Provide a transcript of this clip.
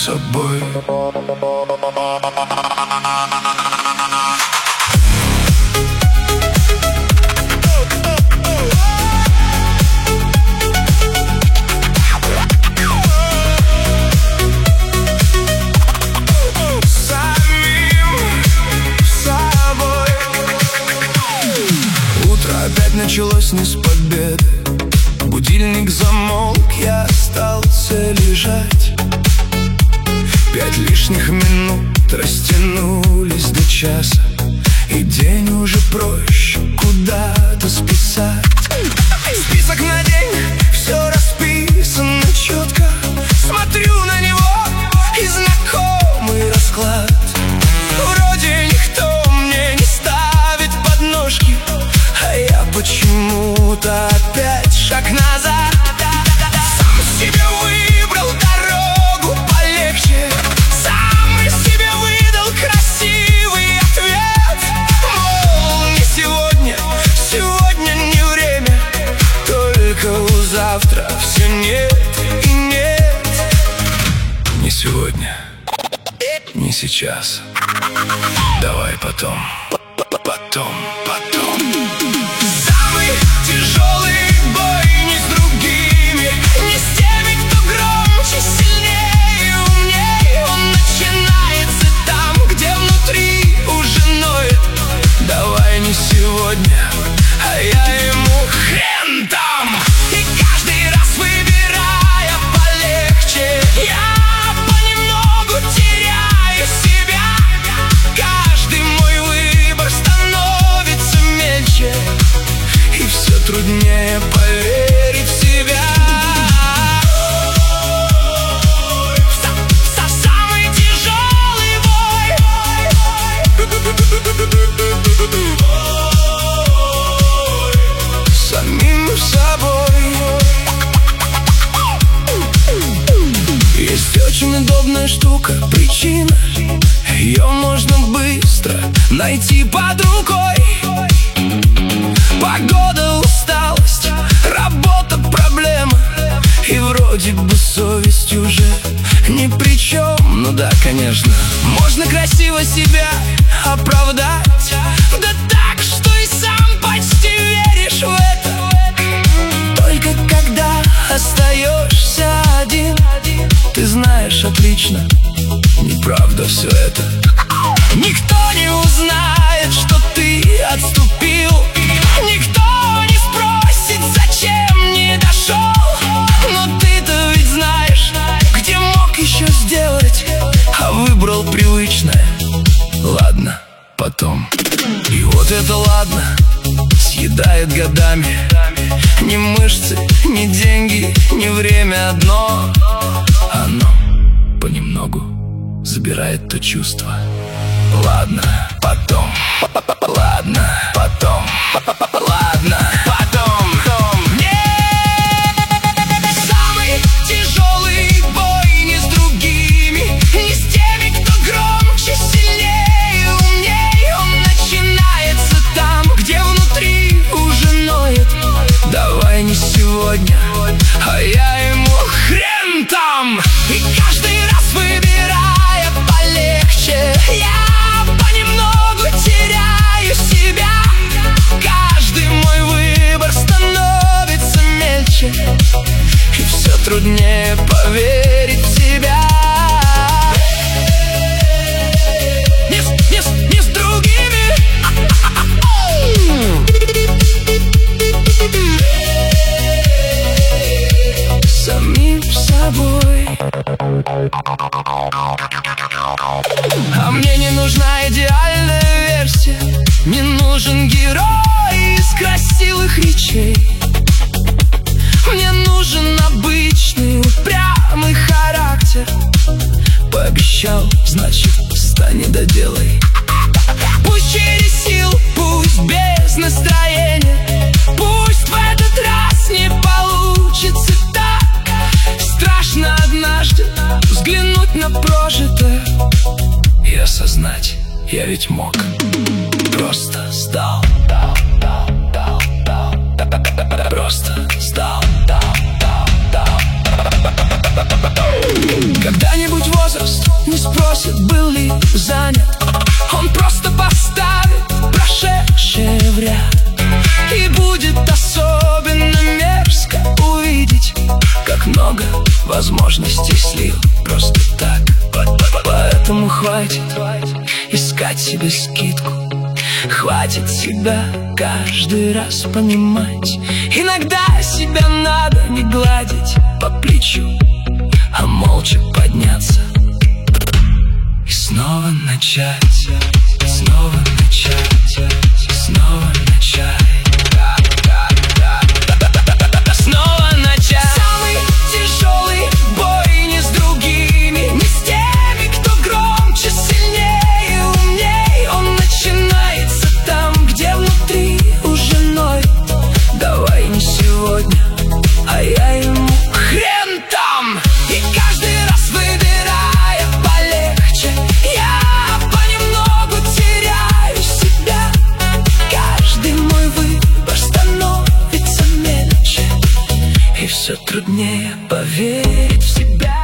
собой. Началось не с победы. Будильник замолк, я остался лежать. 5 лишних минут растянулись до часа, и день уже проще куда-то списать. Список на день, все расписано четко. Смотрю на него, и знакомый расклад. Вроде никто мне не ставит подножки, а я почему-то опять шаг назад. Сам себе выбрал дорогу полегче, сам из себя выдал красивый ответ. Мол, не сегодня, сегодня не время, только у завтра все нет и нет. Не сегодня, не сейчас, давай потом, потом. Самый тяжелый бой не с другими, не с теми, кто громче, сильнее и умнее. Он начинается там, где внутри уже ноет. Давай не сегодня, а я ему хрен там. И каждый раз выбирая полегче, я понемногу теряю себя. Каждый мой выбор становится мельче, и все труднее поверить в себя. Самый тяжелый бой самим собой. Есть очень удобная штука, причина. Ее можно быстро найти под рукой. Погода, усталость, работа, проблема, и вроде бы совесть уже ни при чем. Ну да, конечно, можно красиво себя оправдать, да так, что и сам почти веришь в это. Только когда остаешься один, ты знаешь отлично, неправда все это. Никто не узнает, что ты отступил. Никто не спросит, зачем не дошел. Но ты-то ведь знаешь, где мог еще сделать, а выбрал привычное. Ладно, потом. И вот это ладно съедает годами. Ни мышцы, ни деньги, ни время одно. Оно понемногу забирает то чувство. Ладно, потом. Ладно, потом. Ладно, потом. Самый тяжелый бой не с другими, не с теми, кто громче, сильнее и умнее. Он начинается там, где внутри уже ноет. Давай не сегодня, а я ему хрен там. И каждый раз выбирая полегче, я понемногу теряю себя. Каждый мой выбор становится мельче, и все труднее поверить в себя. Не с другими, самим собой. А мне не нужна идеальная версия, не нужен герой из красивых речей. Мне нужен обычный упрямый характер. Пообещал, значит, встань и доделай. Пусть через силу, пусть без настроения, пусть в этот раз не получится так. Страшно однажды взглянуть на прожитое и осознать, я ведь мог. Просто сдал. Просто сдал. Когда-нибудь возраст спросит, был ли занят, он просто поставит прошедшее в ряд. И будет особенно мерзко увидеть, как много возможностей слил просто так. Поэтому хватит искать себе скидку, хватит себя каждый раз понимать. Иногда себя надо не гладить по плечу, а молча подняться и снова начать, снова начать, снова начать. Снова начать. Самый тяжелый бой не с другими, не с теми, кто громче, сильнее, умней. Он начинается там, где внутри уже ноет. Давай не сегодня, а я ему хрен там. И каждый раз выбирая полегче, я понемногу теряю себя. Каждый мой выбор становится мельче, и все труднее поверить в себя.